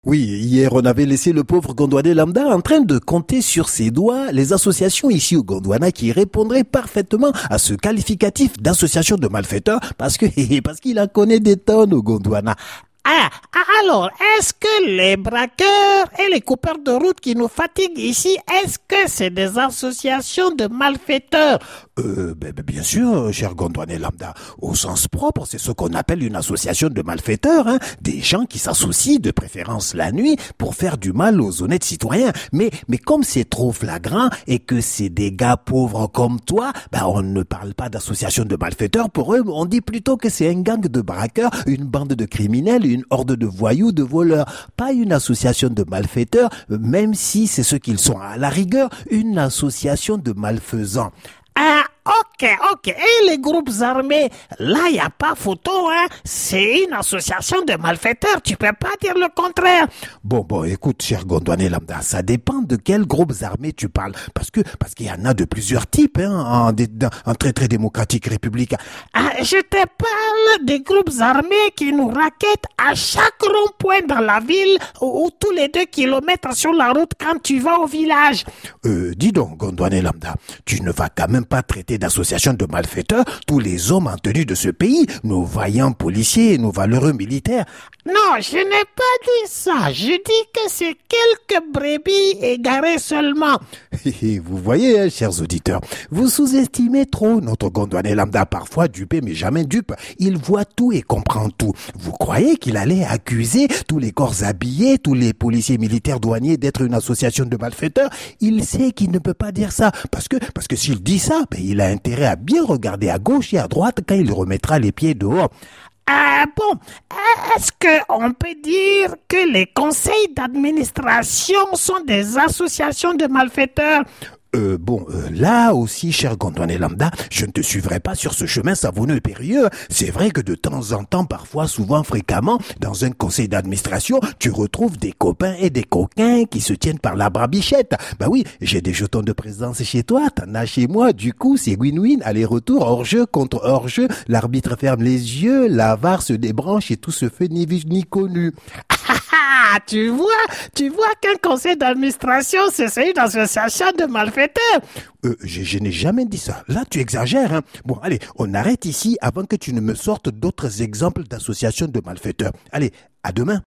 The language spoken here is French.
Oui, hier on avait laissé le pauvre Gondwanais lambda en train de compter sur ses doigts les associations ici au Gondwana qui répondraient parfaitement à ce qualificatif d'association de malfaiteurs parce qu'il en connaît des tonnes au Gondwana. Alors, est-ce que les braqueurs et les coupeurs de route qui nous fatiguent ici, est-ce que c'est des associations de malfaiteurs? Bien sûr, cher Gondwanais lambda. Au sens propre, c'est ce qu'on appelle une association de malfaiteurs, hein. Des gens qui s'associent, de préférence la nuit, pour faire du mal aux honnêtes citoyens. Mais comme c'est trop flagrant et que c'est des gars pauvres comme toi, on ne parle pas d'association de malfaiteurs. Pour eux, on dit plutôt que c'est un gang de braqueurs, une bande de criminels, une horde de voyous, de voleurs. Pas une association de malfaiteurs, même si c'est ce qu'ils sont. À la rigueur, une association de malfaisants. Ok. Et les groupes armés, là, il n'y a pas photo, hein. C'est une association de malfaiteurs, tu peux pas dire le contraire. Bon, écoute, cher Gondwanais lambda, ça dépend de quels groupes armés tu parles. Parce qu'il y en a de plusieurs types, hein, en très démocratique républicain. Je te parle des groupes armés qui nous raquettent à chaque rond-point dans la ville ou tous les 2 kilomètres sur la route quand tu vas au village. Dis donc, Gondwanais lambda, tu ne vas quand même pas traiter d'association de malfaiteurs tous les hommes en tenue de ce pays, nos vaillants policiers et nos valeureux militaires. Non, je n'ai pas dit ça. Je dis que c'est quelques brebis égarées seulement. Vous voyez, hein, chers auditeurs, vous sous-estimez trop notre Gondwanais lambda, parfois dupé mais jamais dupe. Il voit tout et comprend tout. Vous croyez qu'il allait accuser tous les corps habillés, tous les policiers militaires douaniers d'être une association de malfaiteurs? Il sait qu'il ne peut pas dire ça. Parce que s'il dit ça, il a intérêt à bien regarder à gauche et à droite quand il remettra les pieds dehors. Est-ce qu'on peut dire que les conseils d'administration sont des associations de malfaiteurs? Là aussi, cher Gondwanais lambda, je ne te suivrai pas sur ce chemin savonneux et périlleux. C'est vrai que de temps en temps, parfois, souvent, fréquemment, dans un conseil d'administration, tu retrouves des copains et des coquins qui se tiennent par la barbichette. Oui, j'ai des jetons de présence chez toi, t'en as chez moi, du coup, c'est win-win, aller-retour, hors-jeu contre hors-jeu, l'arbitre ferme les yeux, la VAR se débranche et tout se fait ni vu ni connu. Tu vois qu'un conseil d'administration, c'est une association de malfaiteurs. Je n'ai jamais dit ça. Là, tu exagères, hein. Bon, allez, on arrête ici avant que tu ne me sortes d'autres exemples d'associations de malfaiteurs. Allez, à demain.